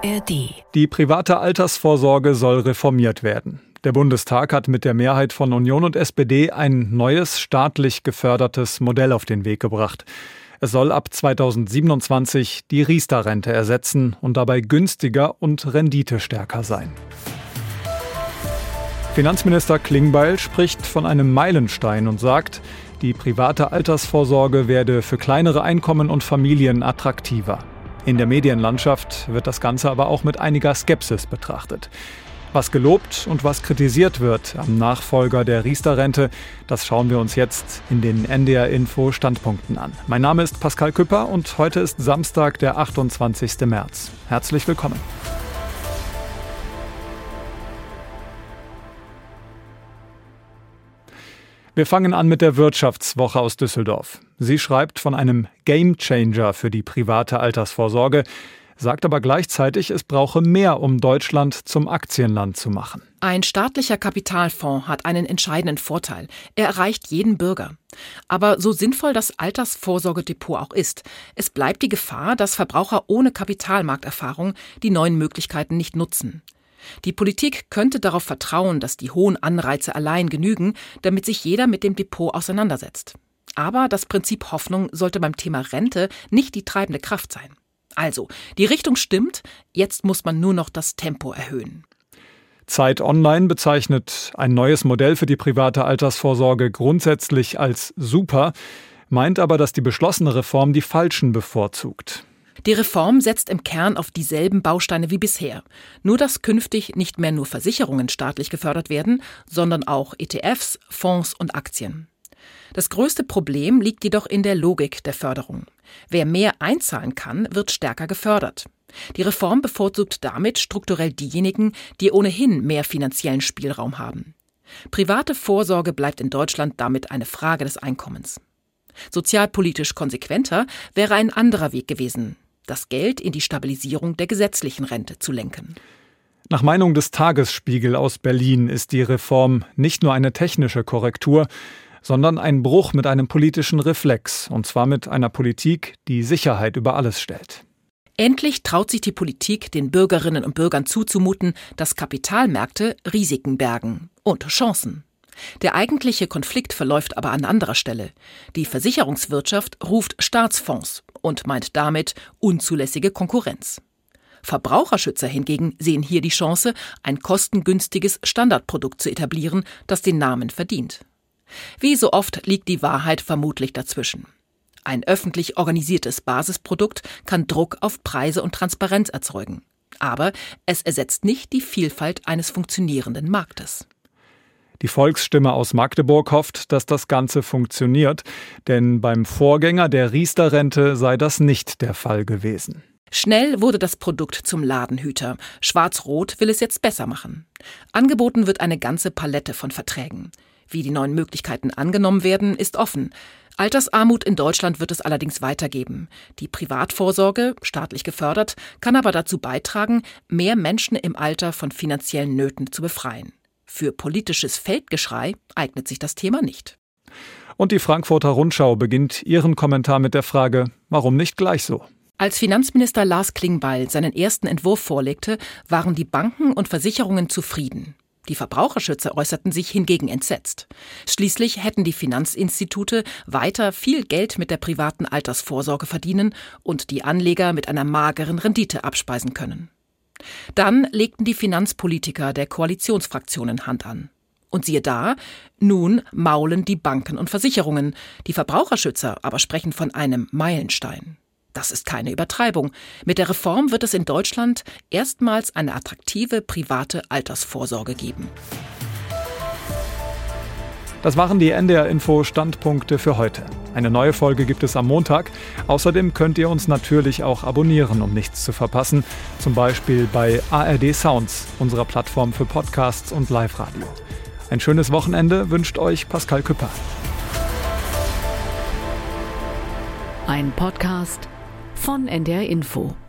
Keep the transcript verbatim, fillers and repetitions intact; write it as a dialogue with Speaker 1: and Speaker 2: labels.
Speaker 1: R D.
Speaker 2: Die private Altersvorsorge soll reformiert werden. Der Bundestag hat mit der Mehrheit von Union und S P D ein neues staatlich gefördertes Modell auf den Weg gebracht. Es soll ab zweitausendsiebenundzwanzig die Riester-Rente ersetzen und dabei günstiger und renditestärker sein. Finanzminister Klingbeil spricht von einem Meilenstein und sagt, die private Altersvorsorge werde für kleinere Einkommen und Familien attraktiver. In der Medienlandschaft wird das Ganze aber auch mit einiger Skepsis betrachtet. Was gelobt und was kritisiert wird am Nachfolger der Riester-Rente, das schauen wir uns jetzt in den N D R-Info-Standpunkten an. Mein Name ist Pascal Küpper und heute ist Samstag, der achtundzwanzigsten März. Herzlich willkommen. Wir fangen an mit der Wirtschaftswoche aus Düsseldorf. Sie schreibt von einem Gamechanger für die private Altersvorsorge, sagt aber gleichzeitig, es brauche mehr, um Deutschland zum Aktienland zu machen.
Speaker 3: Ein staatlicher Kapitalfonds hat einen entscheidenden Vorteil. Er erreicht jeden Bürger. Aber so sinnvoll das Altersvorsorgedepot auch ist, es bleibt die Gefahr, dass Verbraucher ohne Kapitalmarkterfahrung die neuen Möglichkeiten nicht nutzen. Die Politik könnte darauf vertrauen, dass die hohen Anreize allein genügen, damit sich jeder mit dem Depot auseinandersetzt. Aber das Prinzip Hoffnung sollte beim Thema Rente nicht die treibende Kraft sein. Also, die Richtung stimmt, jetzt muss man nur noch das Tempo erhöhen.
Speaker 2: Zeit Online bezeichnet ein neues Modell für die private Altersvorsorge grundsätzlich als super, meint aber, dass die beschlossene Reform die falschen bevorzugt.
Speaker 3: Die Reform setzt im Kern auf dieselben Bausteine wie bisher. Nur dass künftig nicht mehr nur Versicherungen staatlich gefördert werden, sondern auch E T Fs, Fonds und Aktien. Das größte Problem liegt jedoch in der Logik der Förderung. Wer mehr einzahlen kann, wird stärker gefördert. Die Reform bevorzugt damit strukturell diejenigen, die ohnehin mehr finanziellen Spielraum haben. Private Vorsorge bleibt in Deutschland damit eine Frage des Einkommens. Sozialpolitisch konsequenter wäre ein anderer Weg gewesen, das Geld in die Stabilisierung der gesetzlichen Rente zu lenken.
Speaker 2: Nach Meinung des Tagesspiegel aus Berlin ist die Reform nicht nur eine technische Korrektur, sondern ein Bruch mit einem politischen Reflex, und zwar mit einer Politik, die Sicherheit über alles stellt.
Speaker 3: Endlich traut sich die Politik, den Bürgerinnen und Bürgern zuzumuten, dass Kapitalmärkte Risiken bergen und Chancen. Der eigentliche Konflikt verläuft aber an anderer Stelle. Die Versicherungswirtschaft ruft Staatsfonds und meint damit unzulässige Konkurrenz. Verbraucherschützer hingegen sehen hier die Chance, ein kostengünstiges Standardprodukt zu etablieren, das den Namen verdient. Wie so oft liegt die Wahrheit vermutlich dazwischen. Ein öffentlich organisiertes Basisprodukt kann Druck auf Preise und Transparenz erzeugen. Aber es ersetzt nicht die Vielfalt eines funktionierenden Marktes.
Speaker 2: Die Volksstimme aus Magdeburg hofft, dass das Ganze funktioniert, denn beim Vorgänger der Riester-Rente sei das nicht der Fall gewesen.
Speaker 3: Schnell wurde das Produkt zum Ladenhüter. Schwarz-Rot will es jetzt besser machen. Angeboten wird eine ganze Palette von Verträgen. Wie die neuen Möglichkeiten angenommen werden, ist offen. Altersarmut in Deutschland wird es allerdings weitergeben. Die Privatvorsorge, staatlich gefördert, kann aber dazu beitragen, mehr Menschen im Alter von finanziellen Nöten zu befreien. Für politisches Feldgeschrei eignet sich das Thema nicht.
Speaker 2: Und die Frankfurter Rundschau beginnt ihren Kommentar mit der Frage, warum nicht gleich so?
Speaker 3: Als Finanzminister Lars Klingbeil seinen ersten Entwurf vorlegte, waren die Banken und Versicherungen zufrieden. Die Verbraucherschützer äußerten sich hingegen entsetzt. Schließlich hätten die Finanzinstitute weiter viel Geld mit der privaten Altersvorsorge verdienen und die Anleger mit einer mageren Rendite abspeisen können. Dann legten die Finanzpolitiker der Koalitionsfraktionen Hand an. Und siehe da, nun maulen die Banken und Versicherungen. Die Verbraucherschützer aber sprechen von einem Meilenstein. Das ist keine Übertreibung. Mit der Reform wird es in Deutschland erstmals eine attraktive private Altersvorsorge geben.
Speaker 2: Das waren die N D R-Info-Standpunkte für heute. Eine neue Folge gibt es am Montag. Außerdem könnt ihr uns natürlich auch abonnieren, um nichts zu verpassen. Zum Beispiel bei A R D Sounds, unserer Plattform für Podcasts und Live-Radio. Ein schönes Wochenende wünscht euch Pascal Küpper.
Speaker 1: Ein Podcast von N D R Info.